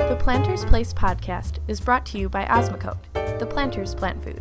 The Planter's Place podcast is brought to you by Osmocote, the Planter's Plant Food.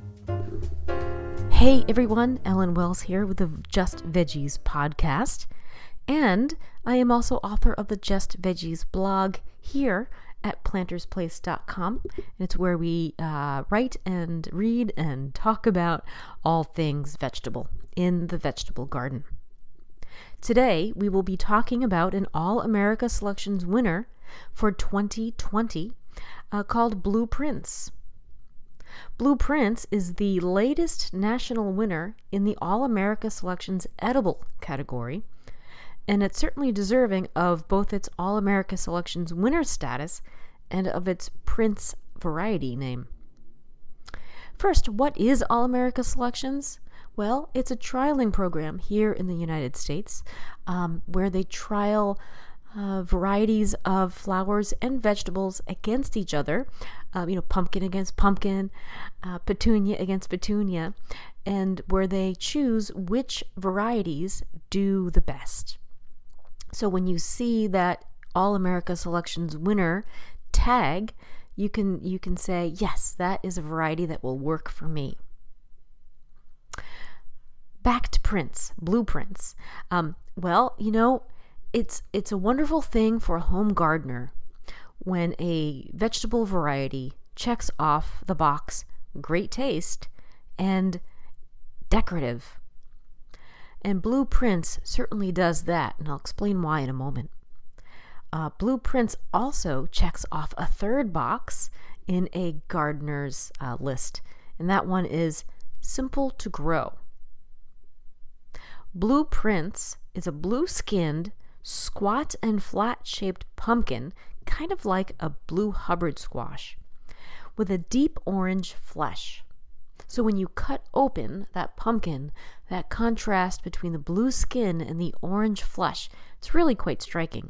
Hey everyone, Ellen Wells here with the Just Veggies podcast, and I am also author of the Just Veggies blog here at plantersplace.com, and it's where we write and read and talk about all things vegetable in the vegetable garden. Today we will be talking about an All-America Selections winner for 2020 called Blue Prince. Blue Prince is the latest national winner in the All-America Selections edible category, and it's certainly deserving of both its All-America Selections winner status and of its Prince variety name. First, what is All-America Selections? Well, it's a trialing program here in the United States where they trial varieties of flowers and vegetables against each other, pumpkin against pumpkin, petunia against petunia, and where they choose which varieties do the best. So when you see that All-America Selections winner tag, you can say, yes, that is a variety that will work for me. Back to Prince, Blue Prince. It's a wonderful thing for a home gardener when a vegetable variety checks off the box great taste and decorative. And Blue Prince certainly does that, and I'll explain why in a moment. Blue Prince also checks off a third box in a gardener's list, and that one is simple to grow. Blue Prince is a blue-skinned, squat and flat-shaped pumpkin, kind of like a blue Hubbard squash, with a deep orange flesh. So when you cut open that pumpkin, that contrast between the blue skin and the orange flesh, it's really quite striking.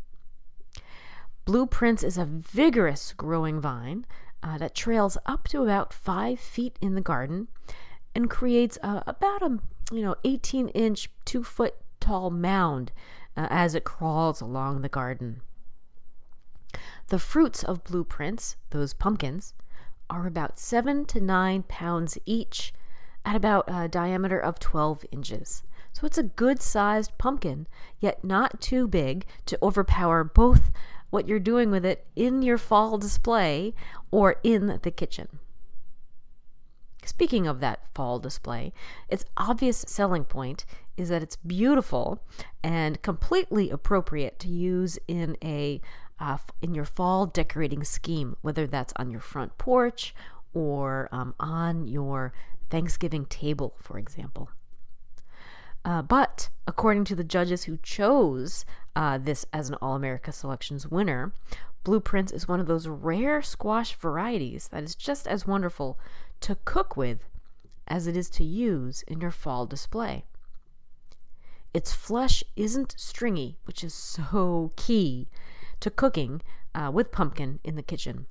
Blue Prince is a vigorous growing vine that trails up to about 5 feet in the garden and creates about a 18-inch, 2-foot tall mound as it crawls along the garden. The fruits of Blue Prince, those pumpkins, are about 7 to 9 pounds each at about a diameter of 12 inches. So it's a good-sized pumpkin, yet not too big to overpower both what you're doing with it in your fall display or in the kitchen. Speaking of that fall display, its obvious selling point is that it's beautiful and completely appropriate to use in your fall decorating scheme, whether that's on your front porch or on your Thanksgiving table, for example. But according to the judges who chose this as an All-America Selections winner, Blue Prince is one of those rare squash varieties that is just as wonderful to cook with as it is to use in your fall display. Its flesh isn't stringy, which is so key to cooking with pumpkin in the kitchen.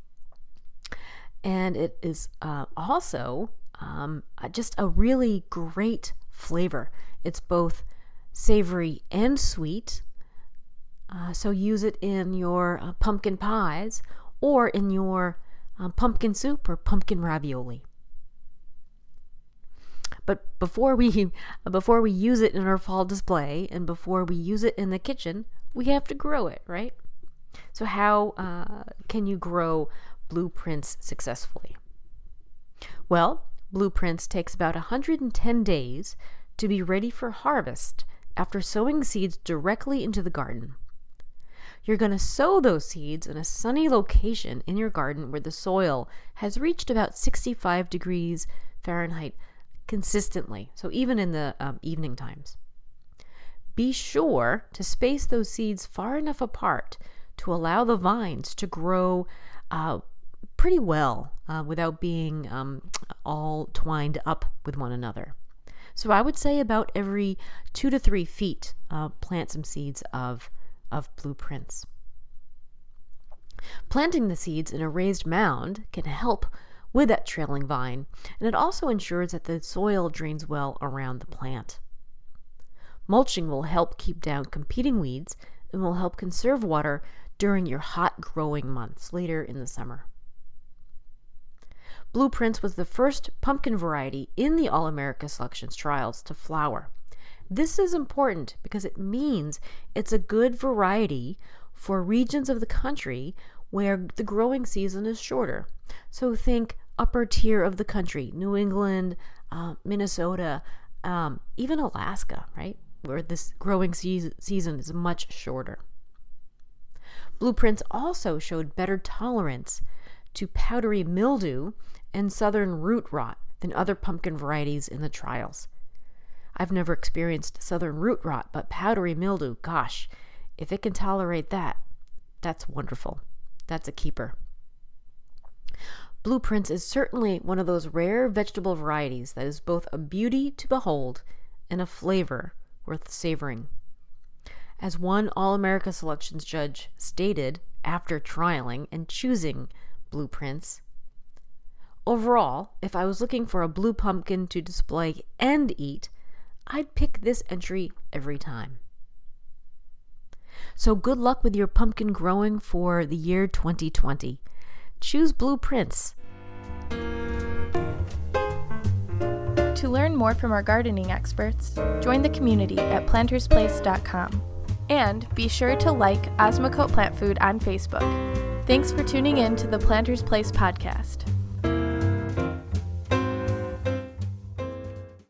And it is also just a really great flavor. It's both savory and sweet, so use it in your pumpkin pies or in your pumpkin soup or pumpkin ravioli. But before we use it in our fall display and before we use it in the kitchen, we have to grow it, right? So how can you grow Blue Prince successfully? Well, Blue Prince takes about 110 days to be ready for harvest after sowing seeds directly into the garden. You're going to sow those seeds in a sunny location in your garden where the soil has reached about 65 degrees Fahrenheit consistently, so even in the evening times. Be sure to space those seeds far enough apart to allow the vines to grow pretty well without being all twined up with one another. So I would say about every 2 to 3 feet, plant some seeds of Blue Prince. Planting the seeds in a raised mound can help with that trailing vine, and it also ensures that the soil drains well around the plant. Mulching will help keep down competing weeds and will help conserve water during your hot growing months later in the summer. Blue Prince was the first pumpkin variety in the All-America Selections trials to flower. This is important because it means it's a good variety for regions of the country where the growing season is shorter. So think upper tier of the country, New England, Minnesota, even Alaska, right? Where this growing season is much shorter. Blue Prince also showed better tolerance to powdery mildew and southern root rot than other pumpkin varieties in the trials. I've never experienced southern root rot, but powdery mildew, gosh, if it can tolerate that, that's wonderful. That's a keeper. Blue Prince is certainly one of those rare vegetable varieties that is both a beauty to behold and a flavor worth savoring. As one All-America Selections judge stated after trialing and choosing Blue Prince, overall, if I was looking for a blue pumpkin to display and eat, I'd pick this entry every time. So good luck with your pumpkin growing for the year 2020. Choose Blue Prince. To learn more from our gardening experts, join the community at plantersplace.com. And be sure to like Osmocote Plant Food on Facebook. Thanks for tuning in to the Planters Place podcast.